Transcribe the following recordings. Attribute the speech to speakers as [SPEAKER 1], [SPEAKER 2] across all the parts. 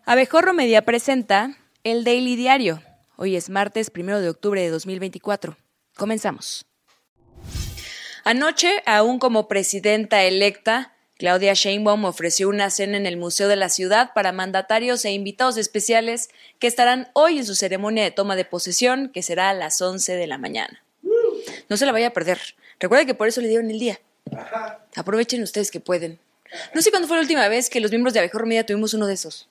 [SPEAKER 1] Abejorro Media presenta el Daily Diario. Hoy es martes 1 de octubre de 2024. Comenzamos. Anoche, aún como presidenta electa, Claudia Sheinbaum ofreció una cena en el Museo de la Ciudad para mandatarios e invitados especiales que estarán hoy en su ceremonia de toma de posesión, que será a las 11 de la mañana. No se la vaya a perder. Recuerde que por eso le dieron el día. Aprovechen ustedes que pueden. No sé cuándo fue la última vez que los miembros de Abejorro Media tuvimos uno de esos.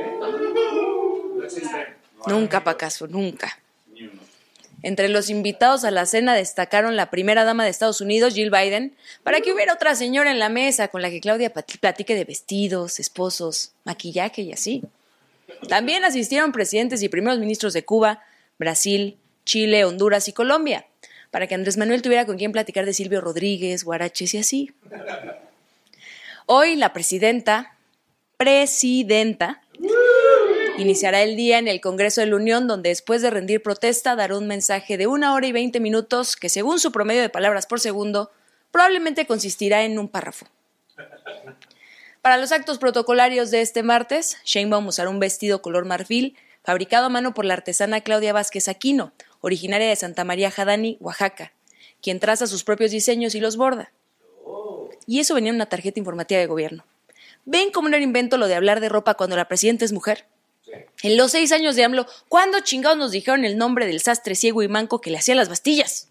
[SPEAKER 1] Nunca, Pacaso, nunca. Entre los invitados a la cena destacaron la primera dama de Estados Unidos, Jill Biden, para que hubiera otra señora en la mesa con la que Claudia platique de vestidos, esposos, maquillaje y así. También asistieron presidentes y primeros ministros de Cuba, Brasil, Chile, Honduras y Colombia, para que Andrés Manuel tuviera con quién platicar de Silvio Rodríguez, Guaraches y así. Hoy la presidenta, iniciará el día en el Congreso de la Unión, donde después de rendir protesta dará un mensaje de 1 hora y 20 minutos que, según su promedio de palabras por segundo, probablemente consistirá en un párrafo. Para los actos protocolarios de este martes, Sheinbaum usará un vestido color marfil fabricado a mano por la artesana Claudia Vázquez Aquino, originaria de Santa María Jadani, Oaxaca, quien traza sus propios diseños y los borda. Y eso venía en una tarjeta informativa de gobierno. ¿Ven cómo no era invento lo de hablar de ropa cuando la presidenta es mujer? En los 6 años de AMLO, ¿cuándo chingados nos dijeron el nombre del sastre ciego y manco que le hacía las bastillas?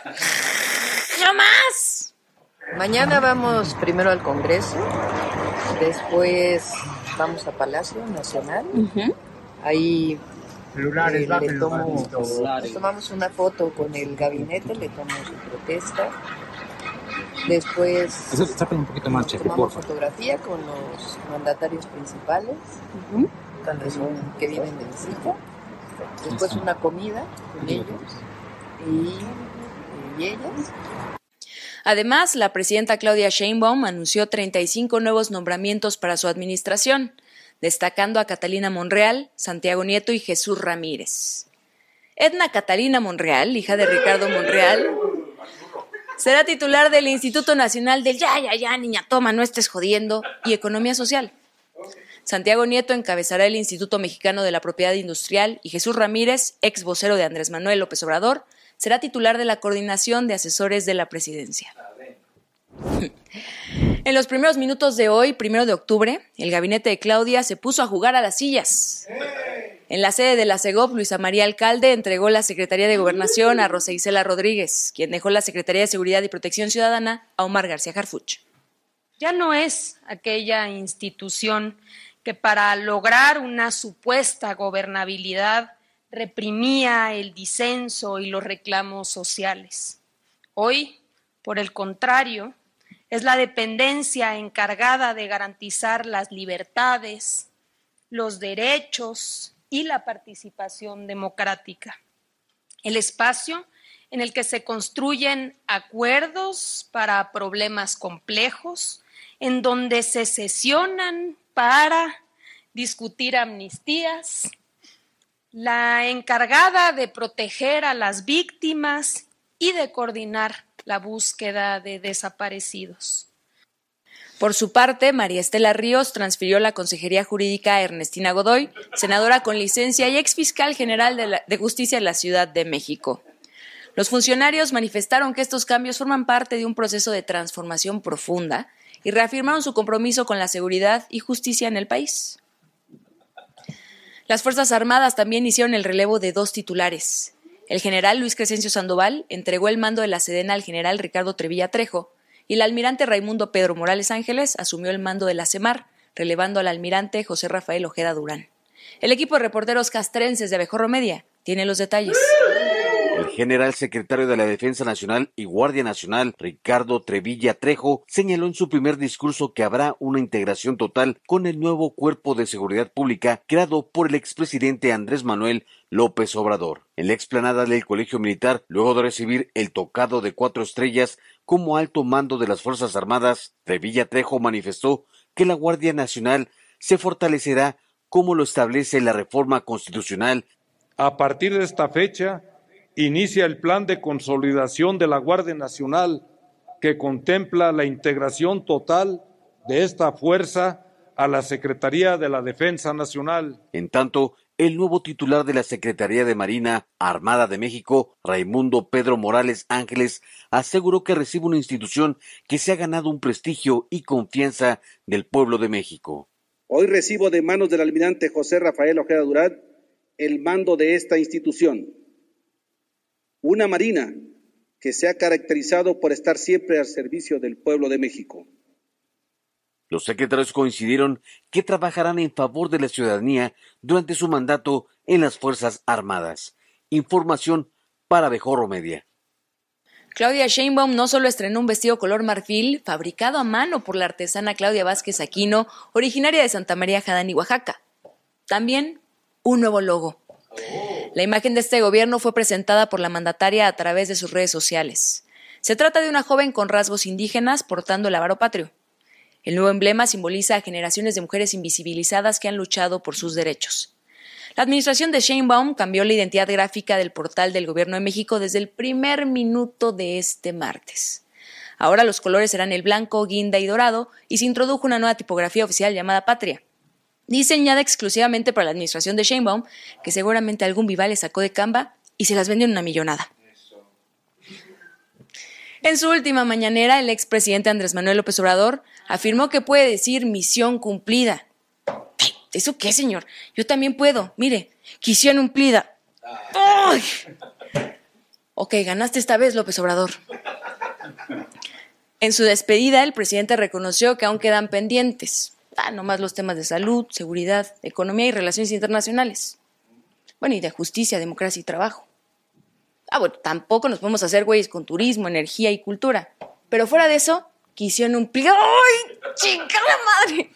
[SPEAKER 1] ¡Jamás!
[SPEAKER 2] Mañana vamos primero al Congreso, después vamos a Palacio Nacional. Ahí nos tomamos una foto con el gabinete, le tomamos su protesta. Después
[SPEAKER 3] un poquito más, chefe,
[SPEAKER 2] tomamos fotografía con los mandatarios principales, que viven de visita. Después una comida con ellos y ellas.
[SPEAKER 1] Además, la presidenta Claudia Sheinbaum anunció 35 nuevos nombramientos para su administración, destacando a Catalina Monreal, Santiago Nieto y Jesús Ramírez. Edna Catalina Monreal, hija de Ricardo Monreal, será titular del Instituto Nacional del Ya, niña, toma, no estés jodiendo, y Economía Social. Santiago Nieto encabezará el Instituto Mexicano de la Propiedad Industrial y Jesús Ramírez, ex vocero de Andrés Manuel López Obrador, será titular de la Coordinación de Asesores de la Presidencia. En los primeros minutos de hoy, 1 de octubre, el gabinete de Claudia se puso a jugar a las sillas. En la sede de la Segov, Luisa María Alcalde entregó la Secretaría de Gobernación a Rosa Isela Rodríguez, quien dejó la Secretaría de Seguridad y Protección Ciudadana a Omar García Harfuch.
[SPEAKER 4] Ya no es aquella institución que para lograr una supuesta gobernabilidad reprimía el disenso y los reclamos sociales. Hoy, por el contrario, es la dependencia encargada de garantizar las libertades, los derechos y la participación democrática. El espacio en el que se construyen acuerdos para problemas complejos, en donde se sesionan para discutir amnistías, la encargada de proteger a las víctimas y de coordinar la búsqueda de desaparecidos.
[SPEAKER 1] Por su parte, María Estela Ríos transfirió la Consejería Jurídica a Ernestina Godoy, senadora con licencia y exfiscal general de Justicia de la Ciudad de México. Los funcionarios manifestaron que estos cambios forman parte de un proceso de transformación profunda y reafirmaron su compromiso con la seguridad y justicia en el país. Las Fuerzas Armadas también hicieron el relevo de 2 titulares. El general Luis Crescencio Sandoval entregó el mando de la Sedena al general Ricardo Trevilla Trejo y el almirante Raimundo Pedro Morales Ángeles asumió el mando de la CEMAR, relevando al almirante José Rafael Ojeda Durán. El equipo de reporteros castrenses de Abejorro Media tiene los detalles.
[SPEAKER 5] El general secretario de la Defensa Nacional y Guardia Nacional, Ricardo Trevilla Trejo, señaló en su primer discurso que habrá una integración total con el nuevo Cuerpo de Seguridad Pública creado por el expresidente Andrés Manuel López Obrador. En la explanada del Colegio Militar, luego de recibir el tocado de 4 estrellas como alto mando de las Fuerzas Armadas, Trevilla Trejo manifestó que la Guardia Nacional se fortalecerá como lo establece la reforma constitucional.
[SPEAKER 6] A partir de esta fecha, inicia el plan de consolidación de la Guardia Nacional que contempla la integración total de esta fuerza a la Secretaría de la Defensa Nacional.
[SPEAKER 5] En tanto, el nuevo titular de la Secretaría de Marina Armada de México, Raimundo Pedro Morales Ángeles, aseguró que recibe una institución que se ha ganado un prestigio y confianza del pueblo de México.
[SPEAKER 3] Hoy recibo de manos del almirante José Rafael Ojeda Durán el mando de esta institución, una marina que se ha caracterizado por estar siempre al servicio del pueblo de México.
[SPEAKER 5] Los secretarios coincidieron que trabajarán en favor de la ciudadanía durante su mandato en las Fuerzas Armadas. Información para Abejorro Media.
[SPEAKER 1] Claudia Sheinbaum no solo estrenó un vestido color marfil, fabricado a mano por la artesana Claudia Vázquez Aquino, originaria de Santa María Jadani, Oaxaca. También un nuevo logo. La imagen de este gobierno fue presentada por la mandataria a través de sus redes sociales. Se trata de una joven con rasgos indígenas portando el ávaro patrio. El nuevo emblema simboliza a generaciones de mujeres invisibilizadas que han luchado por sus derechos. La administración de Sheinbaum cambió la identidad gráfica del portal del Gobierno de México desde el primer minuto de este martes. Ahora los colores serán el blanco, guinda y dorado, y se introdujo una nueva tipografía oficial llamada Patria, diseñada exclusivamente para la administración de Sheinbaum, que seguramente algún vival le sacó de Canva y se las vendió en una millonada. En su última mañanera, el expresidente Andrés Manuel López Obrador afirmó que puede decir misión cumplida. ¿Eso qué, señor? Yo también puedo. Mire, misión cumplida. ¡Ay! Ok, ganaste esta vez, López Obrador. En su despedida, el presidente reconoció que aún quedan pendientes. Nomás los temas de salud, seguridad, economía y relaciones internacionales. Bueno, y de justicia, democracia y trabajo. Bueno, tampoco nos podemos hacer güeyes con turismo, energía y cultura. Pero fuera de eso, quisieron un pliego. ¡Ay, chica la madre!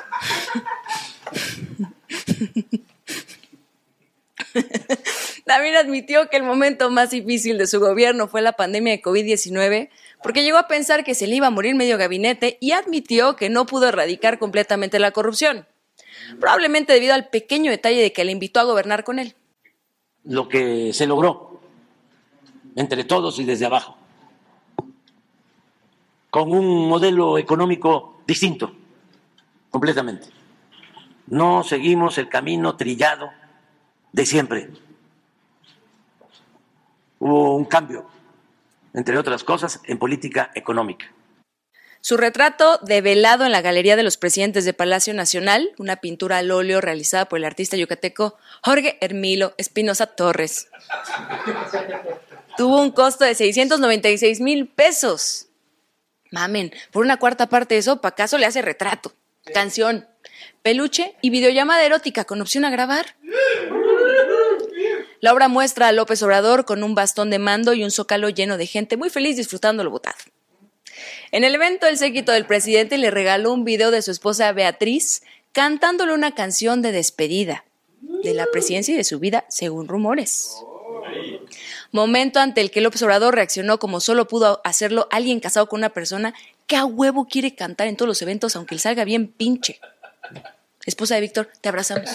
[SPEAKER 1] También admitió que el momento más difícil de su gobierno fue la pandemia de COVID-19, porque llegó a pensar que se le iba a morir medio gabinete y admitió que no pudo erradicar completamente la corrupción, probablemente debido al pequeño detalle de que le invitó a gobernar con él.
[SPEAKER 7] Lo que se logró entre todos y desde abajo, con un modelo económico distinto, completamente. No seguimos el camino trillado de siempre. Hubo un cambio, entre otras cosas, en política económica.
[SPEAKER 1] Su retrato develado en la Galería de los Presidentes de Palacio Nacional, una pintura al óleo realizada por el artista yucateco Jorge Hermilo Espinosa Torres, tuvo un costo de 696,000 pesos. Mamen, por una cuarta parte de eso, ¿pa' acaso le hace retrato, canción, peluche y videollamada erótica con opción a grabar? La obra muestra a López Obrador con un bastón de mando y un zócalo lleno de gente muy feliz disfrutando lo botado. En el evento, el séquito del presidente le regaló un video de su esposa Beatriz cantándole una canción de despedida de la presidencia y de su vida, según rumores. Momento ante el que López Obrador reaccionó como solo pudo hacerlo alguien casado con una persona que a huevo quiere cantar en todos los eventos, aunque le salga bien pinche. Esposa de Víctor, te abrazamos.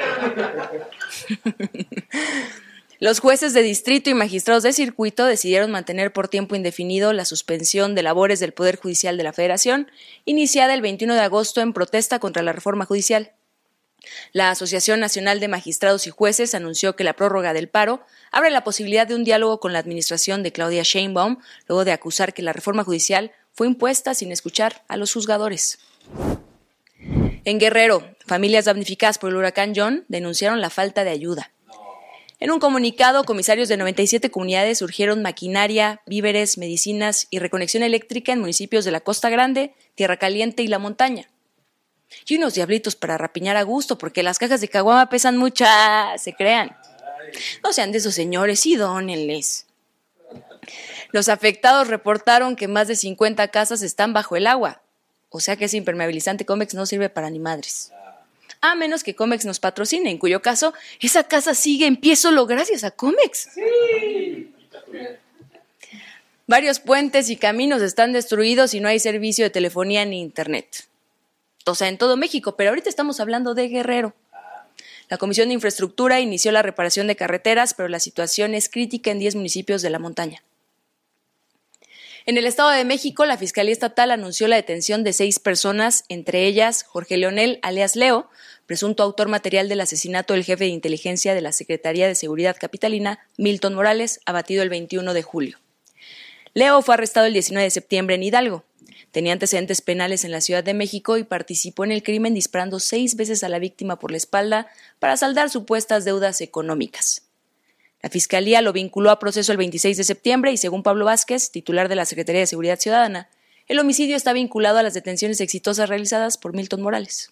[SPEAKER 1] Los jueces de distrito y magistrados de circuito decidieron mantener por tiempo indefinido la suspensión de labores del Poder Judicial de la Federación, iniciada el 21 de agosto en protesta contra la reforma judicial. La Asociación Nacional de Magistrados y Jueces anunció que la prórroga del paro abre la posibilidad de un diálogo con la administración de Claudia Sheinbaum, luego de acusar que la reforma judicial fue impuesta sin escuchar a los juzgadores. En Guerrero, familias damnificadas por el huracán John denunciaron la falta de ayuda. En un comunicado, comisarios de 97 comunidades urgieron maquinaria, víveres, medicinas y reconexión eléctrica en municipios de la Costa Grande, Tierra Caliente y La Montaña. Y unos diablitos para rapiñar a gusto, porque las cajas de caguama pesan mucho, se crean. No sean de esos señores y dónenles. Los afectados reportaron que más de 50 casas están bajo el agua, o sea que ese impermeabilizante Comex no sirve para ni madres. A menos que Comex nos patrocine, en cuyo caso, esa casa sigue en pie solo gracias a Comex. Sí. Varios puentes y caminos están destruidos y no hay servicio de telefonía ni internet. O sea, en todo México, pero ahorita estamos hablando de Guerrero. La Comisión de Infraestructura inició la reparación de carreteras, pero la situación es crítica en 10 municipios de la montaña. En el Estado de México, la Fiscalía Estatal anunció la detención de 6 personas, entre ellas Jorge Leonel, alias Leo, presunto autor material del asesinato del jefe de inteligencia de la Secretaría de Seguridad Capitalina, Milton Morales, abatido el 21 de julio. Leo fue arrestado el 19 de septiembre en Hidalgo. Tenía antecedentes penales en la Ciudad de México y participó en el crimen disparando 6 veces a la víctima por la espalda para saldar supuestas deudas económicas. La Fiscalía lo vinculó a proceso el 26 de septiembre y, según Pablo Vázquez, titular de la Secretaría de Seguridad Ciudadana, el homicidio está vinculado a las detenciones exitosas realizadas por Milton Morales.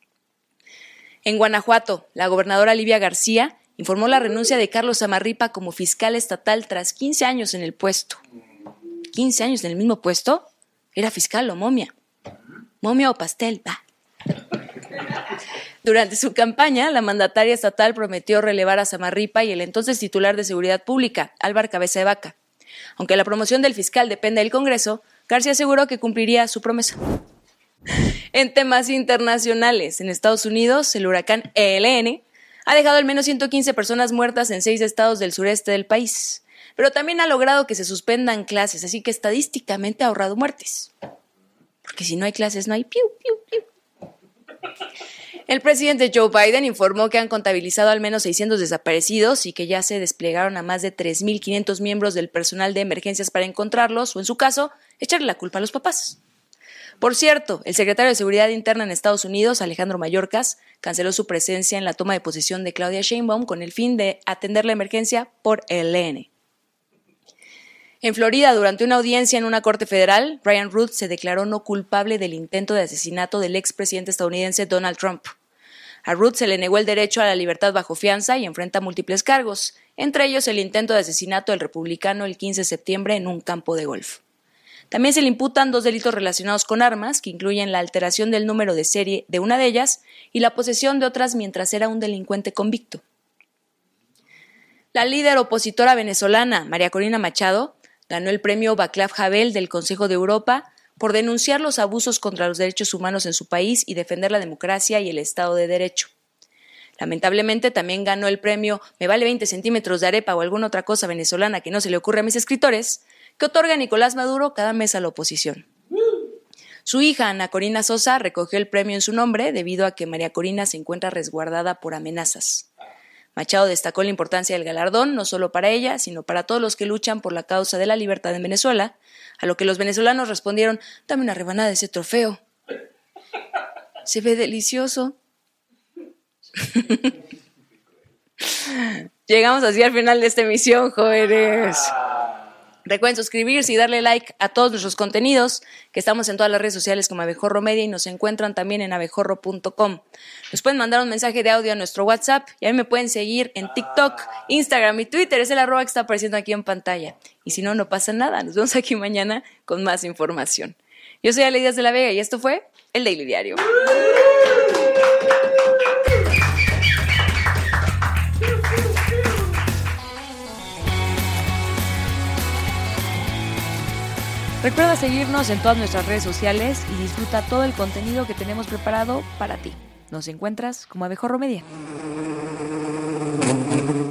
[SPEAKER 1] En Guanajuato, la gobernadora Livia García informó la renuncia de Carlos Zamarripa como fiscal estatal tras 15 años en el puesto. ¿15 años en el mismo puesto? ¿Era fiscal o momia? ¿Momia o pastel? Va. Durante su campaña, la mandataria estatal prometió relevar a Zamarripa y el entonces titular de Seguridad Pública, Álvaro Cabeza de Vaca. Aunque la promoción del fiscal depende del Congreso, García aseguró que cumpliría su promesa. En temas internacionales, en Estados Unidos, el huracán Helene ha dejado al menos 115 personas muertas en 6 estados del sureste del país, pero también ha logrado que se suspendan clases, así que estadísticamente ha ahorrado muertes. Porque si no hay clases, no hay piu, piu, piu. El presidente Joe Biden informó que han contabilizado al menos 600 desaparecidos y que ya se desplegaron a más de 3.500 miembros del personal de emergencias para encontrarlos o, en su caso, echarle la culpa a los papás. Por cierto, el secretario de Seguridad Interna en Estados Unidos, Alejandro Mayorkas, canceló su presencia en la toma de posesión de Claudia Sheinbaum con el fin de atender la emergencia por Helene. En Florida, durante una audiencia en una corte federal, Brian Ruth se declaró no culpable del intento de asesinato del expresidente estadounidense Donald Trump. A Ruth se le negó el derecho a la libertad bajo fianza y enfrenta múltiples cargos, entre ellos el intento de asesinato del republicano el 15 de septiembre en un campo de golf. También se le imputan 2 delitos relacionados con armas, que incluyen la alteración del número de serie de una de ellas y la posesión de otras mientras era un delincuente convicto. La líder opositora venezolana, María Corina Machado, ganó el premio Václav Havel del Consejo de Europa por denunciar los abusos contra los derechos humanos en su país y defender la democracia y el Estado de Derecho. Lamentablemente también ganó el premio Me vale 20 centímetros de arepa o alguna otra cosa venezolana que no se le ocurre a mis escritores, que otorga Nicolás Maduro cada mes a la oposición. Su hija, Ana Corina Sosa, recogió el premio en su nombre debido a que María Corina se encuentra resguardada por amenazas. Machado destacó la importancia del galardón, no solo para ella, sino para todos los que luchan por la causa de la libertad en Venezuela, a lo que los venezolanos respondieron: dame una rebanada de ese trofeo. Se ve delicioso. Llegamos así al final de esta emisión, jóvenes. Recuerden suscribirse y darle like a todos nuestros contenidos, que estamos en todas las redes sociales como Abejorro Media y nos encuentran también en abejorro.com. Nos pueden mandar un mensaje de audio a nuestro WhatsApp y a mí me pueden seguir en TikTok, Instagram y Twitter. Es el @ que está apareciendo aquí en pantalla. Y si no, no pasa nada. Nos vemos aquí mañana con más información. Yo soy Ale Díaz de la Vega y esto fue El Daily Diario. Recuerda seguirnos en todas nuestras redes sociales y disfruta todo el contenido que tenemos preparado para ti. Nos encuentras como Abejorro Media.